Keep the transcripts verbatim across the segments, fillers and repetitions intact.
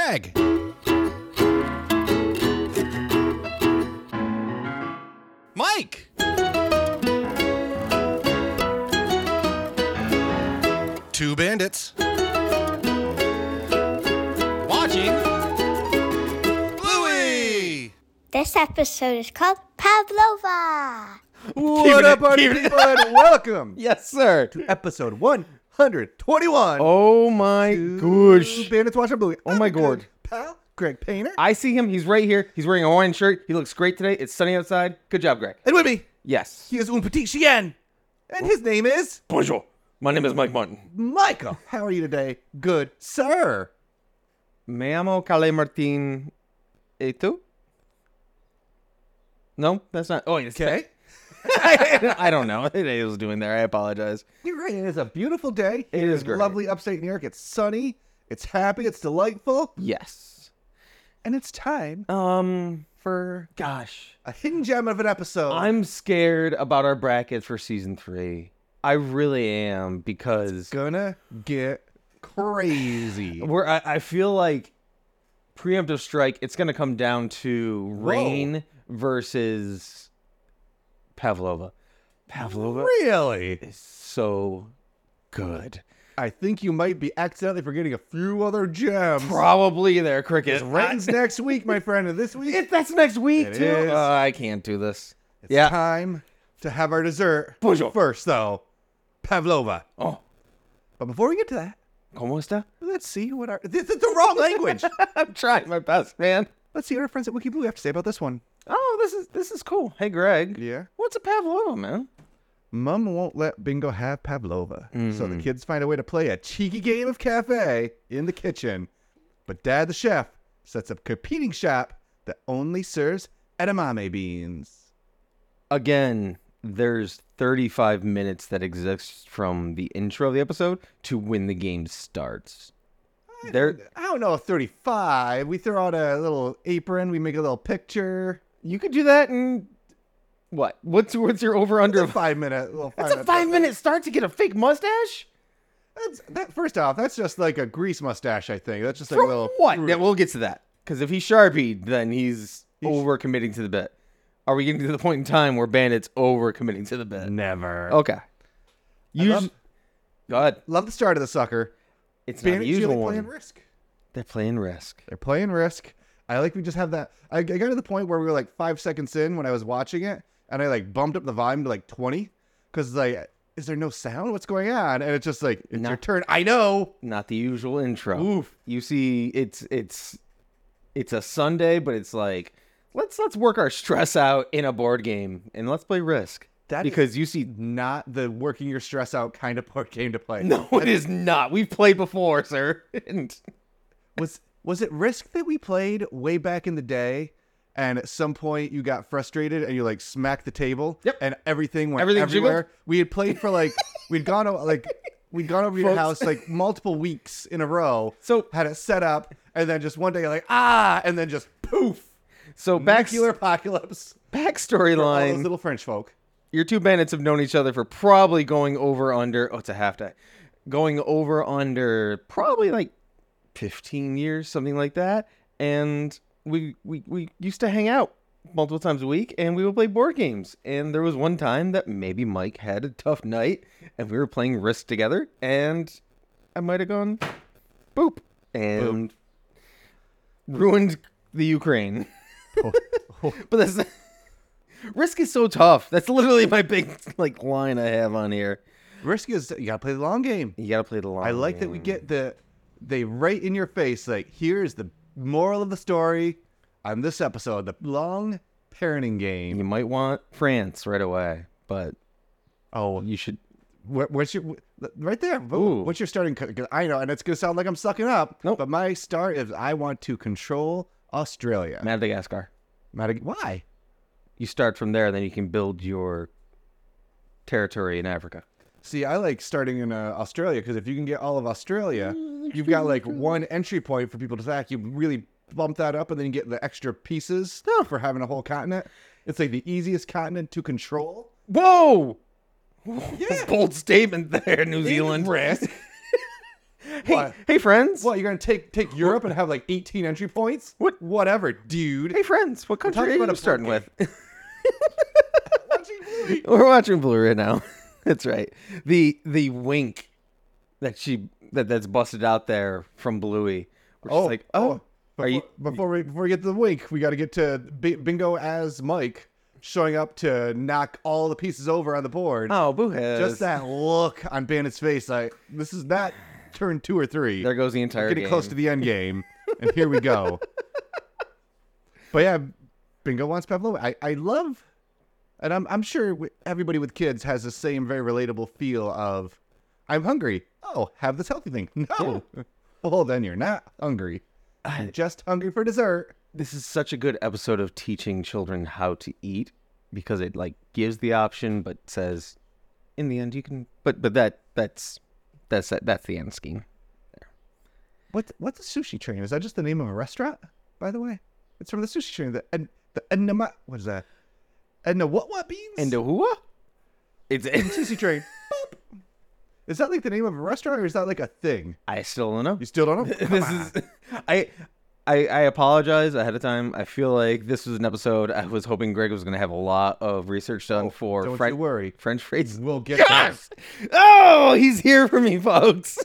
Greg. Mike. Two bandits. Watching Bluey. This episode is called Pavlova. What up, party people, and welcome Yes, sir. to episode one hundred twenty-one. Oh my gosh. Bandits Watching Bluey. Oh my I'm your gourd. pal, Greg Painter. I see him. He's right here. He's wearing a Hawaiian shirt. He looks great today. It's sunny outside. Good job, Greg. And with me, Yes. he is un petit chien. And his name is Bonjour. My name is Mike Martin. Michael. How are you today? Good, sir. Me llamo Cale Martin. ¿Y tú? No, that's not. Oh, it's Okay. I don't know what I was doing there. I apologize. You're right. It is a beautiful day. It is great. Lovely upstate New York. It's sunny. It's happy. It's delightful. Yes. And it's time Um, for, gosh. a hidden gem of an episode. I'm scared about our bracket for season three. I really am because gonna get crazy. we're, I, I feel like preemptive strike, it's going to come down to Rain versus Pavlova. Pavlova Really? is so good. I think you might be accidentally forgetting a few other gems. Probably there, Cricket. Rains next week, my friend, and this week It, that's next week, It too. is. Uh, I can't do this. it's yeah. time to have our dessert. Bonjour. First, though, Pavlova. Oh, But before we get to that, ¿cómo está? let's see what our this is the wrong language. I'm trying my best, man. Let's see what our friends at Wiki Blue have to say about this one. Oh, this is this is cool. Hey, Greg. Yeah. What's a Pavlova, man? Mom won't let Bingo have Pavlova, so Mm. the kids find a way to play a cheeky game of cafe in the kitchen. But Dad, the chef, sets up a competing shop that only serves edamame beans. Again, there's thirty-five minutes that exists from the intro of the episode to when the game starts. There, I don't know, thirty-five. We throw out a little apron. We make a little picture. you could do that in what? What's what's your over under? It's a five minute. Little five That's a minute five minute start to get a fake mustache. That's, that first off, that's just like a grease mustache. I think that's just like For a little what? Yeah, we'll get to that. Because if he's Sharpied, then he's, He's- over committing to the bit. Are we getting to the point in time where Bandit's over committing to the bit? Never. Okay. You love- go ahead. Love the start of the sucker. It's not the Bandits usual really one. playing Risk. They're playing Risk. They're playing Risk. I like we just have that. I, I got to the point where we were like five seconds in when I was watching it, and I like bumped up the volume to like twenty because like, is there no sound? What's going on? And it's just like it's No. your turn. I know. Not the usual intro. Oof. You see, it's it's it's a Sunday, but it's like let's let's work our stress out in a board game and let's play Risk. That is because you see, not the working your stress out kind of board game to play. no, it is not. We've played before, sir. And Was was it Risk that we played way back in the day? And at some point you got frustrated and you like smacked the table. Yep. And everything went Everything everywhere. jiggled? We had played for like we'd gone o- like we'd gone over your Folks. house like multiple weeks in a row. So- had it set up, and then just one day you're like ah, and then just poof, so back nuclear apocalypse. backstory For all those line. little French folk. Your two bandits have known each other for probably going over under. Oh, it's a half day. Going over under probably like fifteen years, something like that. And we we we used to hang out multiple times a week, and we would play board games. And there was one time that maybe Mike had a tough night, and we were playing Risk together, and I might have gone boop and ruined the Ukraine. But that's not, Risk is so tough. That's literally my big like line I have on here. Risk is you gotta play the long game. You gotta play the long. I like that we game. get the they right in your face. Like here's the moral of the story on this episode: the long parenting game. You might want France right away, but Oh, you should. Where, where's your right there? Ooh. What's your starting? co- 'cause I know, and it's gonna sound like I'm sucking up. Nope. But my start is I want to control Australia. Madagascar. Madag- Why? You start from there, then you can build your territory in Africa. See, I like starting in uh, Australia because if you can get all of Australia, you've got like one entry point for people to attack. You really bump that up, and then you get the extra pieces for having a whole continent. It's like the easiest continent to control. Whoa! Yeah. Bold statement there, New Zealand. Risk. Hey, What? hey, friends. What, you're gonna take take Europe and have like eighteen entry points? What? Whatever, dude. Hey, friends. What country talking are about you a starting board with? Watching Bluey. We're watching Blue right now. That's right. The the wink that she that that's busted out there from Bluey. We're just Oh, like, oh, Before, are you? before we before we get to the wink, we got to get to B- Bingo as Mike showing up to knock all the pieces over on the board. Oh, Boo has. Just that look on Bandit's face, like this is not turn two or three. There goes the entire We're getting game. close to the end game, and here we go. But yeah, Bingo wants Pavlova. I, I love, and I'm I'm sure w- everybody with kids has the same very relatable feel of, I'm hungry. Oh, have this healthy thing. No, well then you're not hungry. You're just hungry for dessert. This is such a good episode of teaching children how to eat because it like gives the option, but says, in the end you can. But but that that's that's that's the end scheme. What what's a sushi train? Is that just the name of a restaurant? By the way, it's from the sushi train. The and the enema. What is that? And the what what beans? And the whoa? It's sushi train. Boop. Is that like the name of a restaurant, or is that like a thing? I still don't know. You still don't know? Come this on. is I, I I apologize ahead of time. I feel like this was an episode I was hoping Greg was going to have a lot of research done for Don't Fren- you worry. French phrases. We'll get Yes! Oh, he's here for me, folks.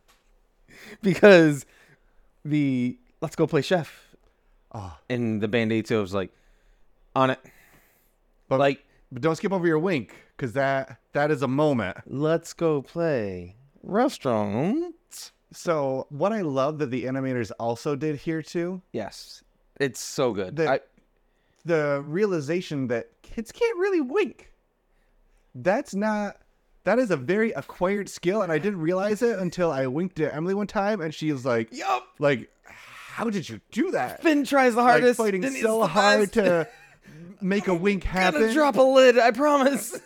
Because the let's go play chef Oh, and the Bandito was like on it. but Like, but don't skip over your wink, because that that is a moment. let's go play restaurant. So what I love that the animators also did here too, Yes, it's so good. The- I, the realization that kids can't really wink. That's not. That is a very acquired skill, and I didn't realize it until I winked at Emily one time, and she was like, yup. "Like, how did you do that?" Finn tries the Like hardest. fighting and he's so the hard best. to make a wink Gonna happen. drop a lid, I promise.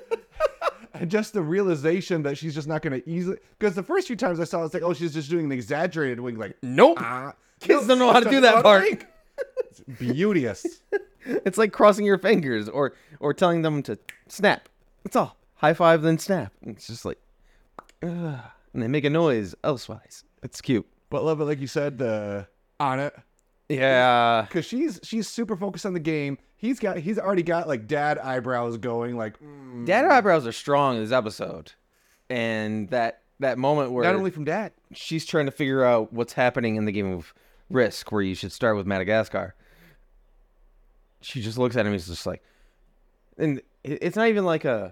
And just the realization that she's just not going to easily. Because the first few times I saw it, it's like, oh, she's just doing an exaggerated wink, like, Nope. ah. Kids No, don't know how to she do doesn't that know how to part. wink. It's beauteous. It's like crossing your fingers or or telling them to snap. That's all. High five, then snap. It's just like, ugh. And they make a noise elsewise. It's cute. But love it, like you said, the on it. Yeah. Because she's she's super focused on the game. He's got he's already got like dad eyebrows going, like mm, Dad eyebrows are strong in this episode. And that that moment where not only from dad. she's trying to figure out what's happening in the game of Risk, where you should start with Madagascar. She just looks at him. He's just like, and it- it's not even like a,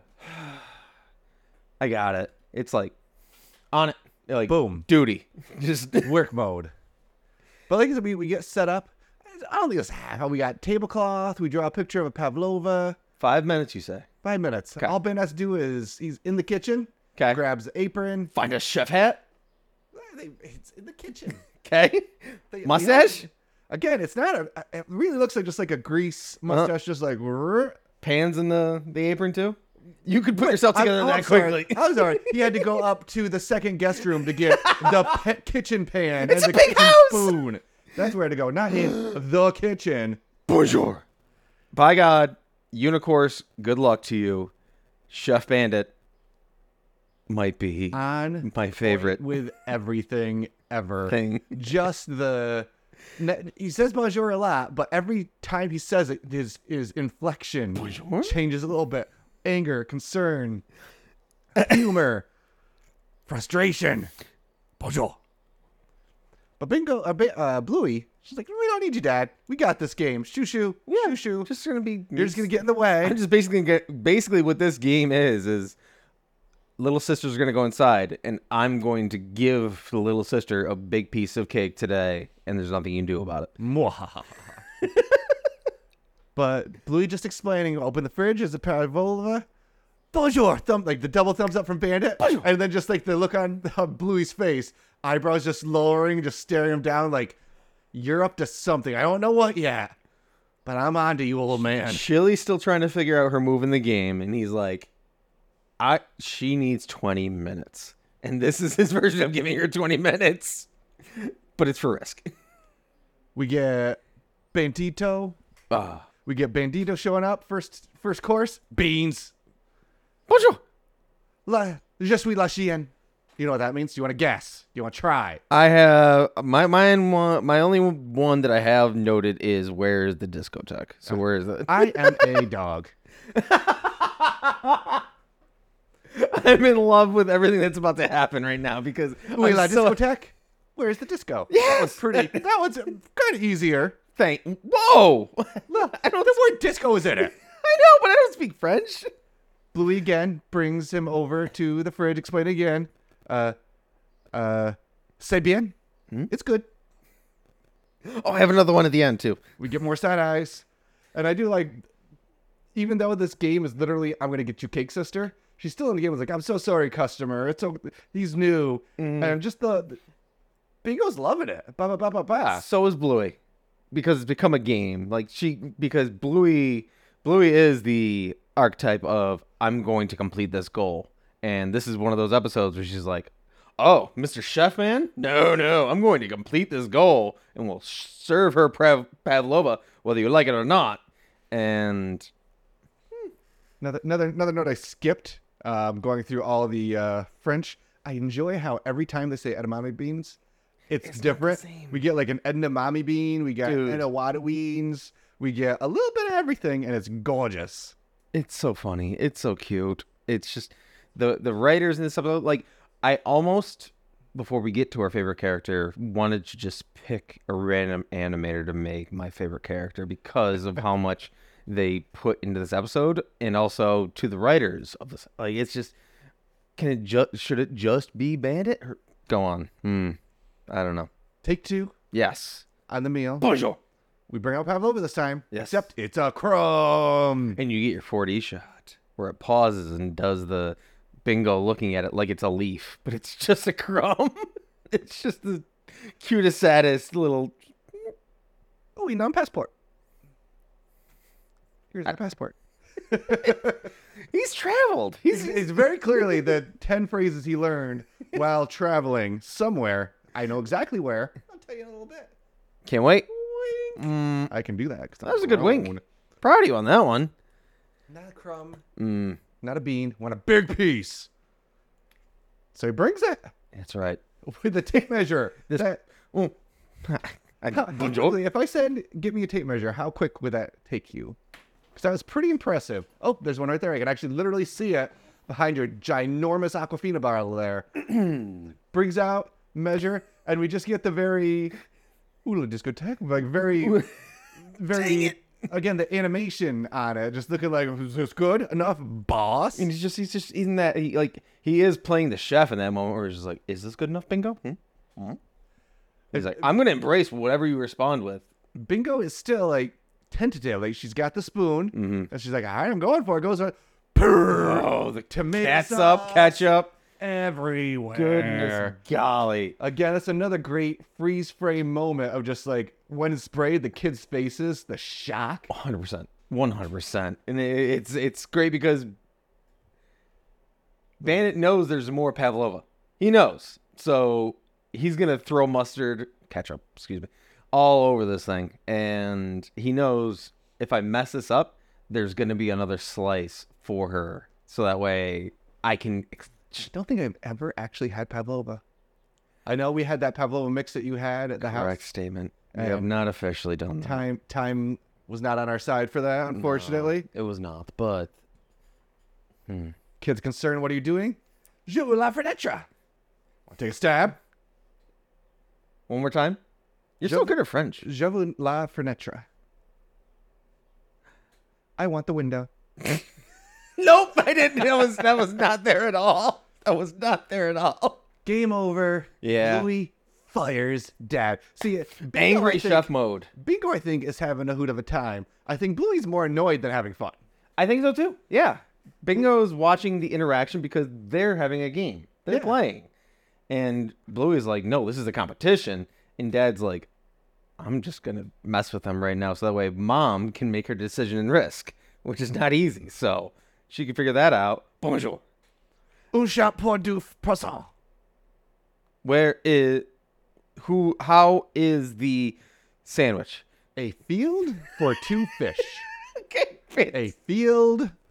I got it. It's like, on it, like Boom. duty, just Work mode. But like I said, we, we get set up. I don't think it's how we got tablecloth. We draw a picture of a pavlova. five minutes. You say, Five minutes. All Ben has to do is he's in the kitchen, okay, grabs the apron. find a chef hat, It's in the kitchen. okay, They- mustache, they- Again, it's not a. It really looks like just like a grease mustache, just like. "Rrr." pans in the the apron too. You could put yourself together I'm, that I'm sorry. quickly. I'm sorry. He had to go up to the second guest room to get the pe- kitchen pan It's and a the big kitchen house! spoon. That's where to go, not in the kitchen. Bonjour. By God, Unicourse, good luck to you. Chef Bandit might be On my favorite with everything ever. thing. Just the. ne- He says bonjour a lot, but every time he says it, his, his inflection Bonjour? changes a little bit. Anger, concern, humor, frustration. Bonjour. But Bingo, uh, Bi- uh, Bluey, she's like, we don't need you, Dad. We got this game. Shoo shoo, shoo shoo. Just gonna be. You're just gonna get in the way. I'm just basically gonna get. Basically, what this game is is, little sister's gonna go inside, and I'm going to give the little sister a big piece of cake today, and there's nothing you can do about it. Mwahaha. But Bluey just explaining, open the fridge, is a Pavlova. Bonjour, thumb, like the double thumbs up from Bandit. Bonjour. And then just like the look on uh, Bluey's face, eyebrows just lowering, just staring him down like, you're up to something. I don't know what yet, but I'm on to you, old man. Chili's still trying to figure out her move in the game, and he's like, "I she needs twenty minutes," and this is his version of giving her twenty minutes, but it's for Risk. We get Bandito. Ah, We get Bandito showing up. First first course, beans. bonjour. La, je suis la chienne. You know what that means? Do you want to guess? Do you want to try? I have my mine one. My only one that I have noted is where is the discotheque? So where is it? I am a dog. I'm in love with everything that's about to happen right now because Wait, I'm La so- discotheque? Where's the disco? That Yes! was pretty. That was kind of easier. Thank. Whoa! Look, I don't. the word disco is in it. I know, but I don't speak French. Bluey again brings him over to the fridge. Explain again. Uh, uh, c'est bien. It's good. Oh, I have another one at the end too. We get more side eyes, and I do like. Even though this game is literally, I'm gonna get you cake, sister. She's still in the game. Was like, I'm so sorry, customer. It's so he's new, and just the, the Bingo's loving it. Ba ba ba ba ba. So is Bluey, because it's become a game. Like she, because Bluey, Bluey is the archetype of I'm going to complete this goal, and this is one of those episodes where she's like, "Oh, Mister Chef Man, no, no, I'm going to complete this goal, and we'll serve her Prav- pavlova whether you like it or not." And Another another another note I skipped. Um, going through all the uh, French, I enjoy how every time they say edamame beans, it's, It's not the different. same. We get like an edamame bean, we got Dude. edawada beans, we get a little bit of everything, and it's gorgeous. it's so funny. It's so cute. It's just the the writers in this episode. Like I almost before we get to our favorite character wanted to just pick a random animator to make my favorite character because of how much they put into this episode, and also to the writers of this. Like it's just can it just should it just be Bandit? Or, go on. Hmm. I don't know. Take two Yes. on the meal. Bonjour. We bring out Pavlova this time, Yes. except it's a crumb. And you get your four D shot where it pauses and does the Bingo looking at it like it's a leaf, but it's just a crumb. It's just the cutest, saddest little. Oh, we non-passport. Here's my passport. He's traveled. He's It's very clearly the ten phrases he learned while traveling somewhere. I know exactly where. I'll tell you in a little bit. can't wait. Wink. Mm, I can do that. 'cause I'm that was a good wink. grown. Proud of you on that one. Not a crumb. Mm, Not a bean. Want a big piece. So he brings it that's right. with the tape measure. This- That- Oh. I, how- bonjour. if I said, give me a tape measure, how quick would that take you? Because that was pretty impressive. Oh, there's one right there. I can actually literally see it behind your ginormous Aquafina bottle there. Brings out, measure, and we just get the very, ooh, discotheque, like very, very, again, the animation on it, just looking like, is this good enough, boss? And he's just he's just in that he, like he is playing the chef in that moment where he's just like, is this good enough, Bingo? Hmm? Hmm? He's like, I'm gonna embrace whatever you respond with. Bingo is still like tentative. Like she's got the spoon, Mhm. and she's like, all right, I'm going for it. Goes, Oh, the tomato catsup, sauce ketchup. everywhere. Goodness golly. Again, that's another great freeze frame moment of just like when it's sprayed, the kids' faces, the shock. one hundred percent. one hundred percent. And it, it's it's great because Bandit knows there's more Pavlova. He knows. So he's going to throw mustard, ketchup, excuse me, all over this thing. And he knows if I mess this up, there's going to be another slice for her. So that way I can... Ex- I don't think I've ever actually had pavlova. I know we had that pavlova mix that you had at the Correct house. statement. We Um, have not officially done that. Time time was not on our side for that, unfortunately. It was not, but... Kids concerned, what are you doing? Je veux la fenêtre. Want to take a stab? One more time. You're so Joe- good at French. Je veux la fenêtre. I want the window. Nope, I didn't. That was that was not there at all. That was not there at all. Game over. Yeah. Louis fires dad. See, Bingo, Angry I think- chef mode. Bingo, I think, is having a hoot of a time. I think Bluey's more annoyed than having fun. I think so too. Yeah. Bingo's watching the interaction because they're having a game. They're Yeah. playing. And Bluey's like, no, this is a competition. And Dad's like, I'm just going to mess with them right now so that way Mom can make her decision and risk, which is not easy. So she can figure that out. Bonjour. Un chat pour du poisson. Where is, who, how is the sandwich? A field for two fish. Okay. A field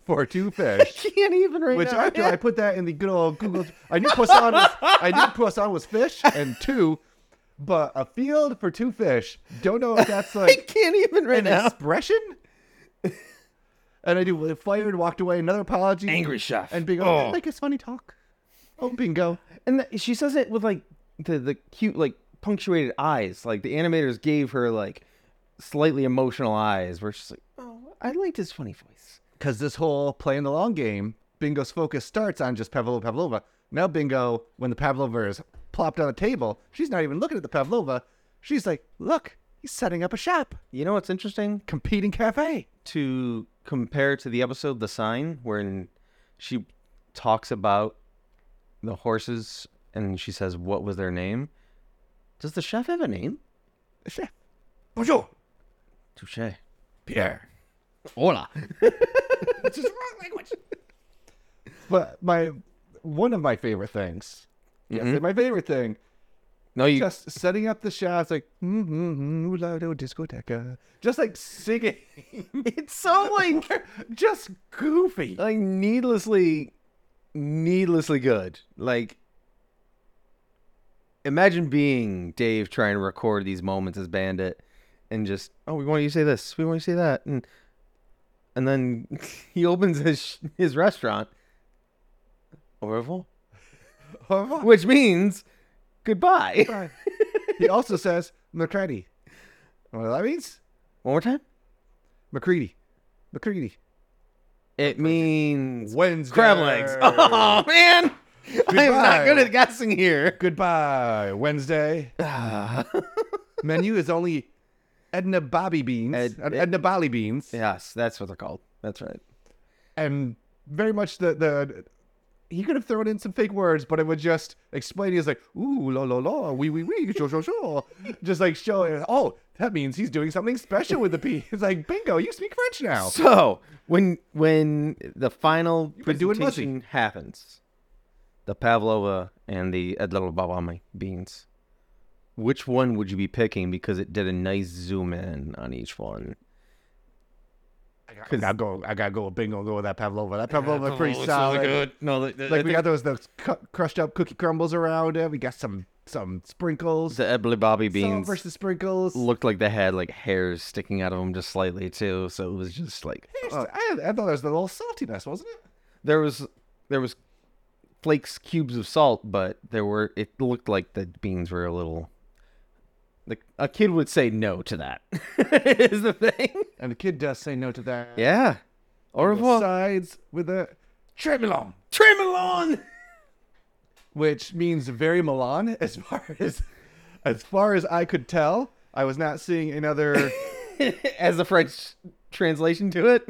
for two fish. Can't even right Which now. after I put that in the good old Google, I knew croissant was, I knew croissant was fish and two, but a field for two fish. Don't know if that's I like can't even right an now. expression. And I do fired, walked away. Another apology. Angry chef. And bingo, Oh. like it's funny talk. Oh, bingo. And th- she says it with like the the cute like punctuated eyes. Like the animators gave her like slightly emotional eyes, where she's like, "Oh, I liked his funny voice." Because this whole playing the long game, Bingo's focus starts on just Pavlova, Pavlova. Now Bingo, when the Pavlova is plopped on the table, she's not even looking at the Pavlova. She's like, look, he's setting up a shop, You know what's interesting? competing cafe. To compare to the episode The Sign, wherein she talks about the horses and she says, what was their name? Does the chef have a name? The chef. Bonjour. Touche. Pierre. Hola. It's just wrong language. But my one of my favorite things, Mhm. yes, my favorite thing, No, you. just setting up the shots like mm-hmm, ooh, la, do, discoteca, just like singing. It's so like just goofy. like needlessly, needlessly good. Like, imagine being Dave trying to record these moments as Bandit, and just, oh, we want you to say this, we want you to say that, and and then he opens his his restaurant, au revoir, which means goodbye. Right. He also says McCready. What that means? One more time. McCready. McCready. It means Wednesday. crab legs. Oh man, I'm not good at guessing here. Goodbye. Wednesday. Ah. Menu is only Edna Bobby beans. Ed- Ed- Edna Bali beans. Yes, that's what they're called. That's right. And very much the the he could have thrown in some fake words, but it would just explain. He's like, ooh, la la la, wee wee wee, sure sure sure, just like show. Oh, that means he's doing something special with the P. It's like, bingo, you speak French now. So when when the final been doing presentation happens, the Pavlova and the Edlel Babami beans, which one would you be picking? Because it did a nice zoom in on each one. I gotta, I gotta go. I gotta go with bingo. Go with that Pavlova. That Pavlova is pretty Oh, it's solid. really good. No, the, the, Like we got those those cu- crushed up cookie crumbles around it. We got some some sprinkles. the Edlel Bobby Salt beans versus sprinkles. looked like they had like hairs sticking out of them just slightly too. So it was just like Uh, I, I thought there was a little saltiness, wasn't it? there was there was flakes, cubes of salt, but there were it looked like the beans were a little. Like a kid would say no to that. Is the thing? And the kid does say no to that. Yeah. Au The revoir. sides with a tremolon, Tremolon. which means very Milan as far as as far as I could tell. I was not seeing another. As the French translation to it.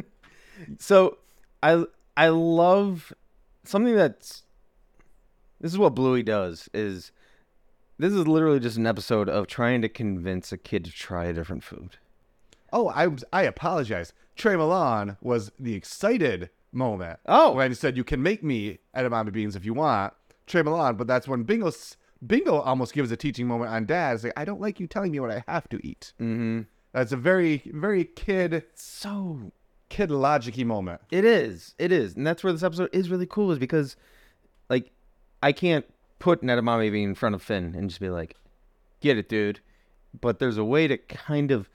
So I I love something that's this is what Bluey does is this is literally just an episode of trying to convince a kid to try a different food. Oh, I was- I apologize. Tremolon was the excited moment. Oh. when he said you can make me edamame beans if you want. Tremolon, but that's when Bingo s- Bingo almost gives a teaching moment on Dad. It's like, I don't like you telling me what I have to eat. Mm-hmm. That's a very very kid So kid logic-y moment. it is. It is. And that's where this episode is really cool is because like I can't put an edamame bean in front of Finn and just be like, get it, dude. But there's a way to kind of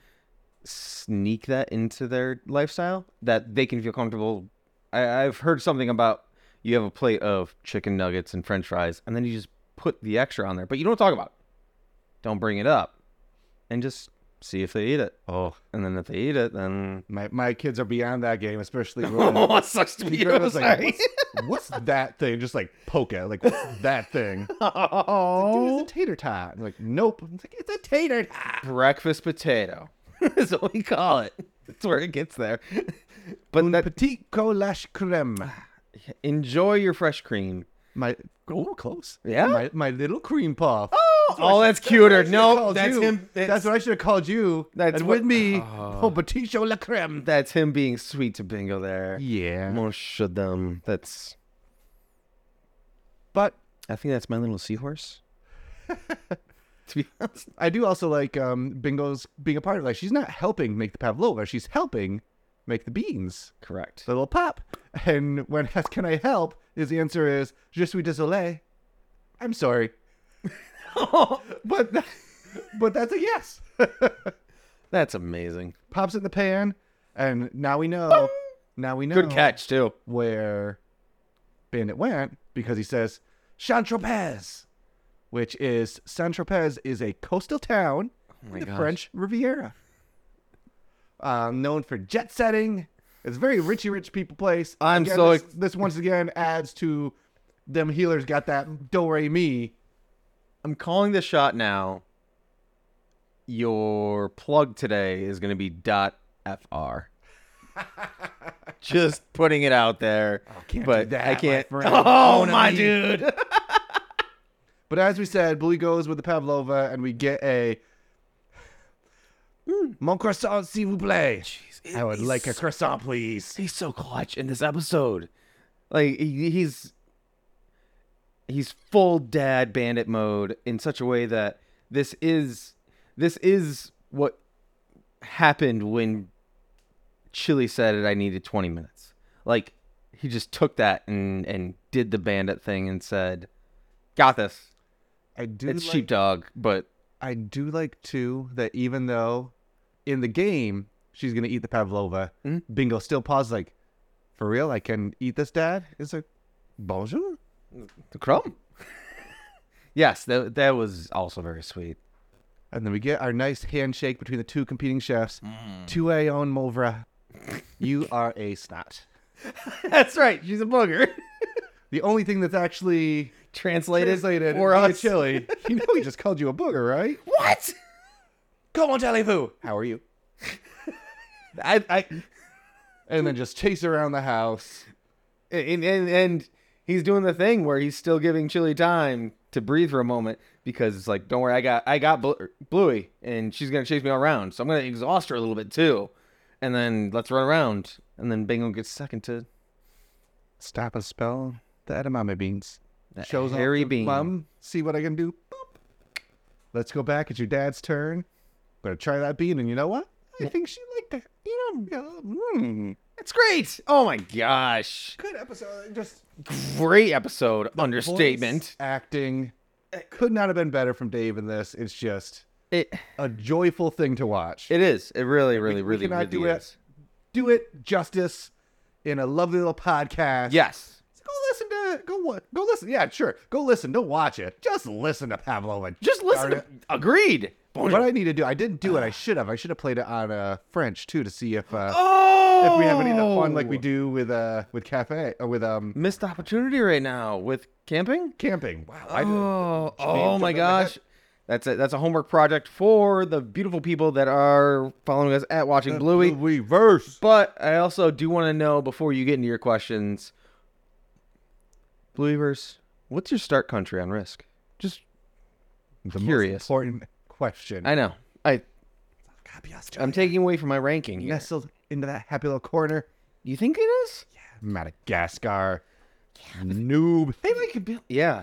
sneak that into their lifestyle that they can feel comfortable. I, I've heard something about you have a plate of chicken nuggets and french fries, and then you just put the extra on there, but you don't talk about it. Don't bring it up. And just see if they eat it. Oh, And then if they eat it, then... my my kids are beyond that game, especially Rowan. Oh, it sucks to be you. Rowan's like, Sorry. what's, what's that thing? Just like poke it. Like, what's that thing? Dude, Oh. it's a tater tot. I'm like, nope. It's like, it's a tater tot. Breakfast potato. That's what we call it. That's where it gets there. But Un that, petit collage creme. enjoy your fresh cream. My oh, close. Yeah? My my little cream puff. Oh, that's That's what cuter. I should've No, called that's you. him. That's, That's, what I should have called you. That's and what- with me. Oh. Oh, petit chaud la creme. that's him being sweet to Bingo there. Yeah. Most of them. That's. But I think that's my little seahorse. To be honest. I do also like um, Bingo's being a part of it. Like, she's not helping make the pavlova. She's helping make the beans. Correct. The little pop. And when asked, can I help? His answer is, je suis désolé. I'm sorry. but, but that's a yes. That's amazing. Pops it in the pan. And now we know. Now we know. Good catch, too. Where Bandit went, because he says, Saint-Tropez, which is, Saint-Tropez is a coastal town Oh my in the gosh. French Riviera. Um, known for jet setting. It's a very richy rich people place. I'm Again, so this, ex- this once again adds to them healers got that do re mi. I'm calling the shot now. Your plug today is going to be dot .fr. Just putting it out there. can't but do that, I my can't. friend. Oh, Own a my me. dude. But as we said, Bluey goes with the Pavlova, and we get a Mon croissant, s'il vous plaît. Jeez, I would he's like a so- croissant, please. He's so clutch in this episode. Like he, he's he's full dad bandit mode in such a way that this is this is what happened when Chili said it. I needed twenty minutes. Like he just took that and and did the bandit thing and said, "Got this." I do It's like, sheepdog, but I do like too that even though in the game she's gonna eat the Pavlova, Mhm. Bingo still pauses like, for real, I can eat this, Dad? It's like, bonjour. the crumb. Yes, that that was also very sweet. And then we get our nice handshake between the two competing chefs. Mm. Tu es un mauvais. You are a snot. That's right. She's a booger. The only thing that's actually Translated, translated for via us. Chili. You know he just called you a booger, right? What? Comment allez-vous? How are you? I, I, And then just chase around the house. and, and and he's doing the thing where he's still giving Chili time to breathe for a moment because it's like, don't worry, I got I got Blu- Bluey, and she's gonna chase me all around, so I'm gonna exhaust her a little bit too, and then let's run around, and then Bingo gets second to Stop and spell the edamame beans. that Shows hairy off to bean. Mom, see what I can do. Boop. Let's go back. It's your dad's turn. Gonna try that bean, and you know what? I think she liked that. You know, mm, It's great. Oh my gosh, good episode. Just great episode. Understatement. voice acting could not have been better from Dave in this. It's just It a joyful thing to watch. it is. It really, really, we really, cannot really do is. it. Do it justice in a lovely little podcast. Yes. Go listen to go what? Go listen. Yeah, sure. Go listen. Don't watch it. Just listen to Pavlova. Just listen. Darn To, it. agreed. What I need to do, I didn't do it. I should have. I should have played it on uh, French too to see if uh, Oh, if we have any of the fun like we do with uh with cafe or with um Missed opportunity right now with camping. camping. Wow. I did- Oh, James oh jumped my on my gosh. head. That's a, that's a homework project for the beautiful people that are following us at Watching Bluey. Reverse. But I also do want to know before you get into your questions, Blueyverse, what's your start country on Risk? Just The Curious. most important question. I know. I I'm taking away from my ranking here. nestled into that happy little corner. You think it is? Madagascar. Noob. Maybe we could be. Yeah.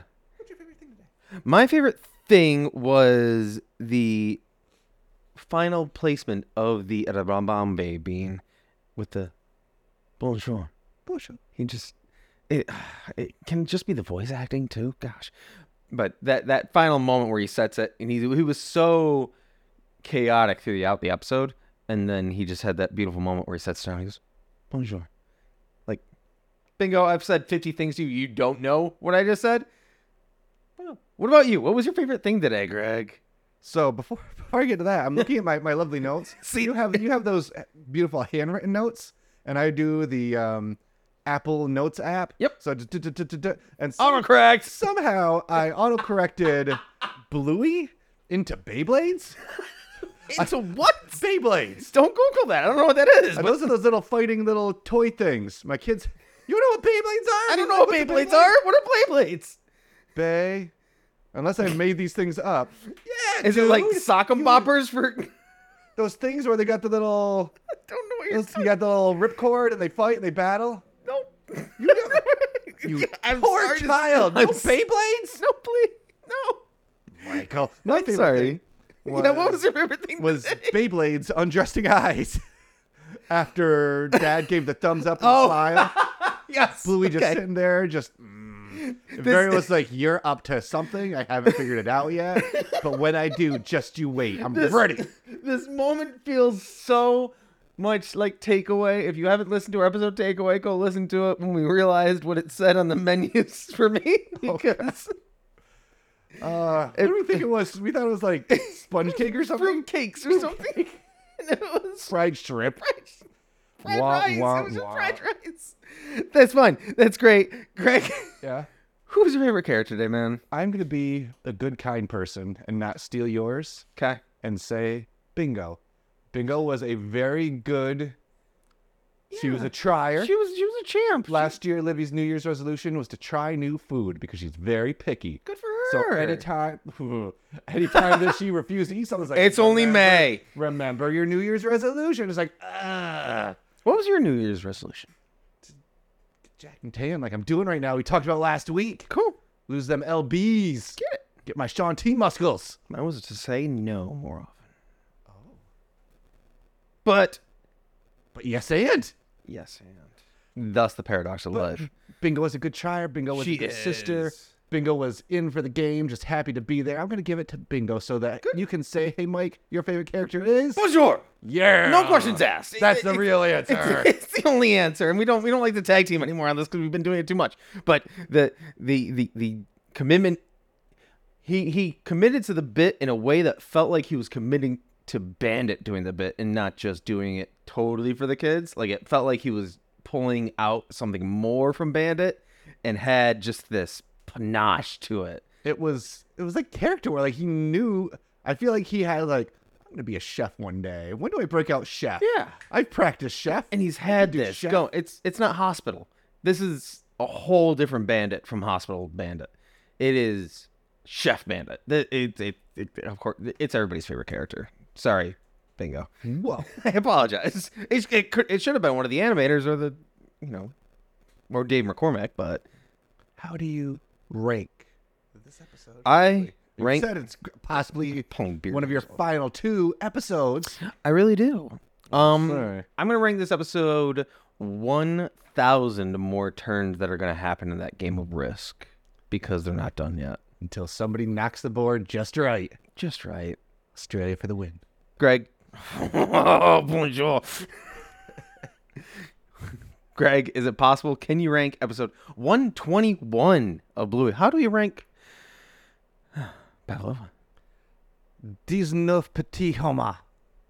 My favorite thing was the final placement of the Arabambe bean with the bonjour. Bonjour. He just it, it can just be the voice acting too. Gosh, but that that final moment where he sets it and he he was so chaotic throughout the episode, and then he just had that beautiful moment where he sets down. He goes, bonjour. Like, bingo! I've said fifty things to you. You don't know what I just said. Well, what about you? What was your favorite thing today, Greg? So before before I get to that, I'm looking at my, my lovely notes. See, you have you have those beautiful handwritten notes, and I do the um, Apple Notes app. Yep. So d- d- d- d- d- and some- Autocorrect. somehow I autocorrected Bluey into Beyblades. Into what? Beyblades. Don't Google that. I don't know what that is. And but those are those little fighting little toy things. My kids, you know what Beyblades are? I don't know what What's a Beyblades Beyblade? are. What are Beyblades? Bay. Unless I made these things up. Yeah. Is it like dude. sock 'em You- boppers for? Those things where they got the little, I don't know what you're those, you got the little ripcord and they fight and they battle. No. You know, you I'm poor sorry to- child. No I'm s- Beyblades? No, please. No. Michael. My I'm favorite sorry. thing You know, what was your favorite thing? was today? Beyblades undressing eyes. after Dad gave the thumbs up and Oh. smile. Yes. Bluey just okay. sitting there, just. Mm. Barry was like, "You're up to something. I haven't figured it out yet, but when I do, just you wait. I'm This- ready." This moment feels so much like Takeaway. If you haven't listened to our episode Takeaway, go listen to it when we realized what it said on the menus for me. Because Uh, what do we think it was? We thought it was like sponge cake or something. fruit cakes or something. And it was Fried shrimp. fried Wah, rice. wah, it was just wah. fried rice. That's fine. That's great. Greg, Yeah. who's your favorite character today, man? I'm gonna be a good, kind person and not steal yours Okay. and say Bingo. Bingo was a very good. She was Yeah. a trier. She was she was a champ. Last year, Livy's New Year's resolution was to try new food because she's very picky. Good for So her. anytime, anytime that she refused to eat something, it's like It's only "Remember- May." Remember your New Year's resolution. It's like, ah, What was your New Year's resolution? Jack and Tan, like I'm doing right now. We talked about last week. Cool. Lose them L Bs. Get it. Get my Sean T muscles. Mine was to say no more often. Oh. But But yes, and yes, and thus the paradox of life. Bingo was a good trier. Bingo was She a good sister. is. Bingo was in for the game, just happy to be there. I'm gonna give it to Bingo so that you can say, "Hey, Mike, your favorite character is." Bonjour. Yeah. No questions asked. That's It- the it- real answer. It's, it's the only answer, and we don't we don't like the tag team anymore on this because we've been doing it too much. But the the the the commitment he he committed to the bit in a way that felt like he was committing to Bandit doing the bit and not just doing it totally for the kids. Like it felt like he was pulling out something more from Bandit and had just this panache to it. It was it was like character where like he knew. I feel like he had like I'm gonna be a chef one day. When do I break out chef? Yeah. I've practiced chef. And he's had do this chef. go. It's it's not Hospital. This is a whole different Bandit from Hospital Bandit. It is Chef Bandit. It, it, it, it- of course, it's everybody's favorite character. Sorry, Bingo. Whoa. I apologize. It, it, could, it should have been one of the animators or the, you know, or Dave McCormack, but How do you rank this episode? I You rank. said it's possibly Pulling beer one of your cans. final two episodes. I really do. Um, Sorry. I'm gonna rank this episode one thousand more turns that are gonna happen in that game of Risk because they're not done yet. Until somebody knocks the board just right. Just right. Australia for the win. Greg. Oh, bonjour. Greg, is it possible? Can you rank episode one twenty-one of Bluey? How do you rank Pavlova? dix-neuf petits hommes.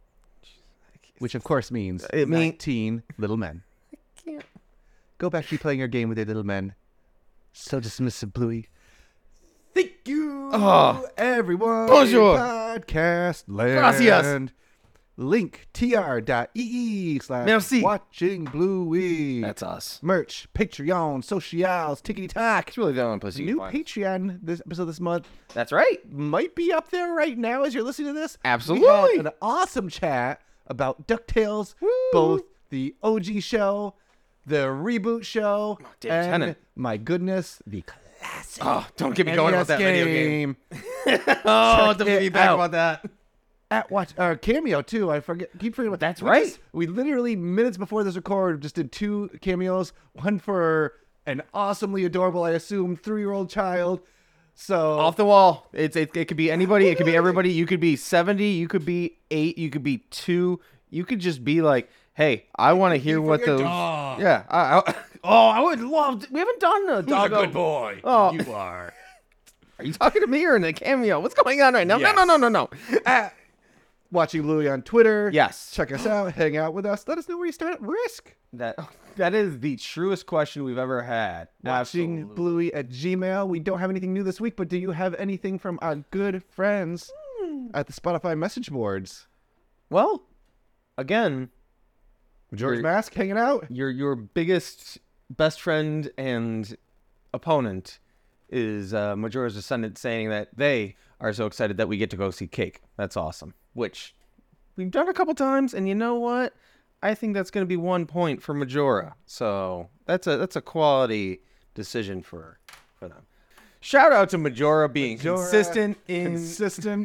Which of course means It mean- nineteen little men. can't. Go back to playing your game with your little men. So dismissive, Bluey. Thank you, Oh. everyone. Bonjour. in Podcast land. Gracias. Link tr.ee slash Merci. watching Bluey. That's us. merch, Patreon, socials, tickety tack. It's really the only place you New can find. Patreon this episode this month That's right. might be up there right now as you're listening to this. Absolutely. We had an awesome chat about DuckTales, Woo. both the O G show, the reboot show, Dave and Tennant. my goodness, the classic Oh, don't get me going N E about S that video game. game. Oh, Check don't get me it back out. about that. At watch uh, cameo too. I forget. Keep forgetting about That's we right. just- we literally minutes before this record just did two cameos. One for an awesomely adorable, I assume, three-year-old child. So Off the wall. It's it, it could be anybody. It could be everybody. You could be seventy. You could be eight. You could be two. You could just be like, hey, I want to hear what your those. dog. Yeah. I, I, oh, I would love. To, we haven't done a dog. boy. Oh. You are. Are you talking to me or in a cameo? What's going on right now? Yes. No, no, no, no, no. at watching Bluey on Twitter. Yes. Check us out. Hang out with us. Let us know where you start at Risk. That that is the truest question we've ever had. Watching Absolutely. Bluey at Gmail. We don't have anything new this week, but do you have anything from our good friends at the Spotify message boards? Well, again, George You're- Mask hanging out. your your biggest best friend and opponent is uh, Majora's Descendant saying that they are so excited that we get to go see Cake. That's awesome. Which we've done a couple times, and you know what? I think that's going to be one point for Majora. So that's a that's a quality decision for for them. Shout out to Majora being Majora, consistent in Consistent.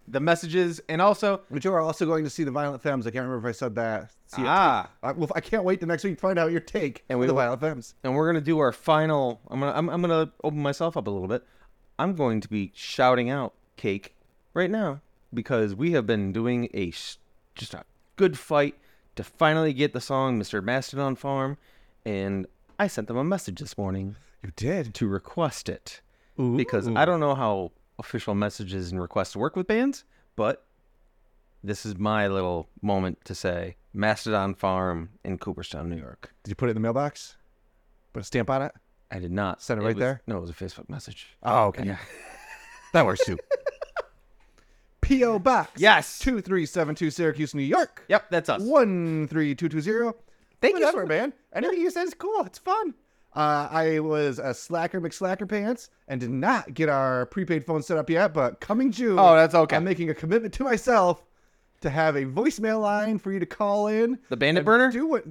the messages, and also But you are also going to see the Violent Femmes. I can't remember if I said that. See it. ah, I, well, I can't wait the next week to find out your take And and we the will- Violent Femmes. and we're gonna do our final. I'm gonna I'm, I'm gonna open myself up a little bit. I'm going to be shouting out Cake right now because we have been doing a sh- just a good fight to finally get the song Mister Mastodon Farm, and I sent them a message this morning You did. to request it Ooh. because I don't know how official messages and requests work with bands, but this is my little moment to say Mastodon Farm in Cooperstown, New York. Did you put it in the mailbox? Put a stamp on it? I did not Send it right was- there? No, it was a Facebook message. Oh, okay. Yeah. That works too. P O Box. Yes. two three seven two Syracuse, New York. Yep, that's us. one three two two zero. Thank you so Whatever, man. Anything you said is cool. It's fun. Uh, I was a slacker McSlacker pants and did not get our prepaid phone set up yet, but coming June, Oh, that's okay. I'm making a commitment to myself to have a voicemail line for you to call in. The Bandit and Burner? Do what?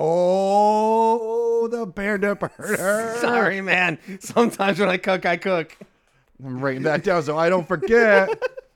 Oh, the Bandit Burner. Sorry, man. Sometimes when I cook, I cook. I'm writing that down so I don't forget.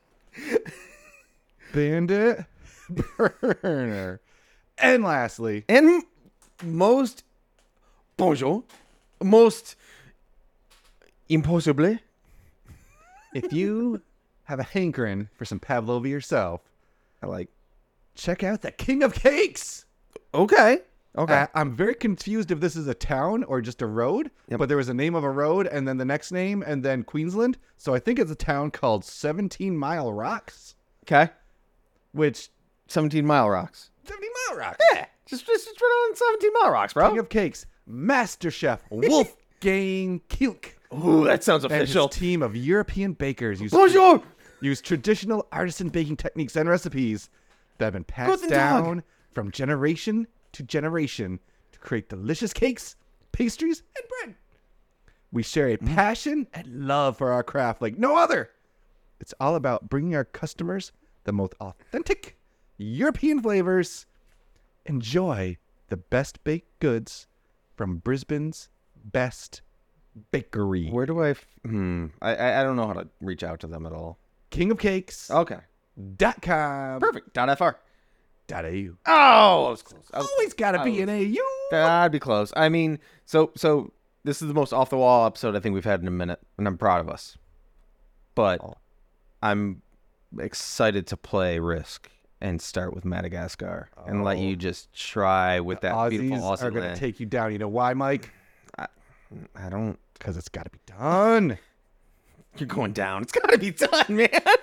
Bandit Burner. And lastly, And most bonjour, most impossibly. if you have a hankering for some pavlova yourself, I like. check out the King of Cakes. Okay. Okay. Uh, I'm very confused if this is a town or just a road, Yep. but there was a name of a road and then the next name and then Queensland. So I think it's a town called seventeen Mile Rocks, Okay. which seventeen Mile Rocks. seventeen Mile Rocks. Yeah. Just just, just run on seventeen Mile Rocks, bro. King of Cakes, Master Chef Wolfgang Kielk Ooh, that sounds and his official. team of European bakers use, Bonjour. use traditional artisan baking techniques and recipes that have been passed Guten Tag. down from generation to generation to create delicious cakes, pastries, and bread. We share a passion and love for our craft like no other. It's all about bringing our customers the most authentic European flavors. Enjoy the best baked goods from Brisbane's best bakery. Where do I? F- hmm. I, I I don't know how to reach out to them at all. king of cakes Okay. dot com. Perfect. Dot fr. Dot A U. Oh, I was close. I was Always gotta I be was- an A U. That'd be close. I mean, so so this is the most off the wall episode I think we've had in a minute, and I'm proud of us. But Oh. I'm excited to play Risk and start with Madagascar and let Oh. you just try with that Aussies beautiful are Aussie gonna land. take you down. You know why, Mike? I don't. Because it's gotta be done. You're going down. It's got to be done, man.